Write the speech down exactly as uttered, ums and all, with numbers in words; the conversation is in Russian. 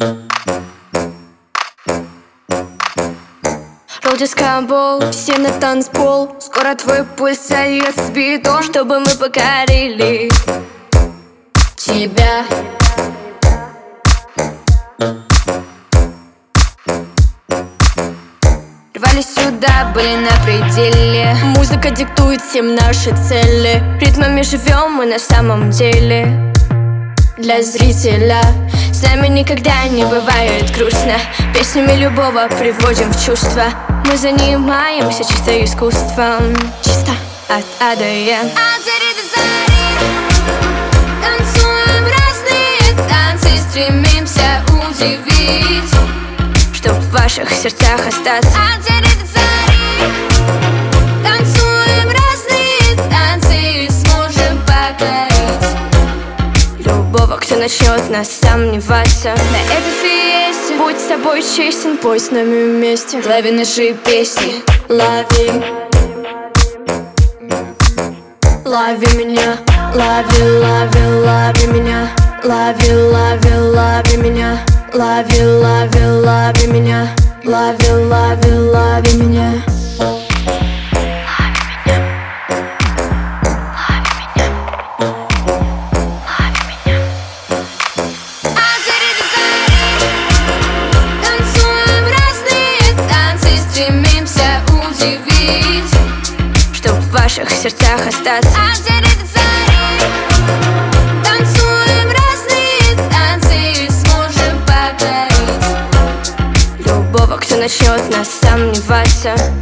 Ролл дискобол, все на танцпол. Скоро твой пульс сольется с битом, чтобы мы покорили тебя. Рвались сюда, были на пределе. Музыка диктует всем наши цели. Ритмами живем мы на самом деле. Для зрителя с нами никогда не бывает грустно. Песнями любого приводим в чувство. Мы занимаемся чисто искусством. Чисто от А до Я. От зари до зари танцуем разные танцы, стремимся удивить, чтоб в ваших сердцах остаться. От зари до зари танцуем разные танцы и сможем покорить любого, кто начнет нас сомневаться. На этой фиесте будь с собой честен, пой с нами вместе. Лови наши песни, лови. Лови меня, лови, лови, лови меня. Лови, лови, лови меня. Лови, лови, лови меня. Лови, лови, лови меня. в ваших сердцах остаться. От зари до зари танцуем разные танцы и сможем покорить любого, кто начнет нас сомневаться.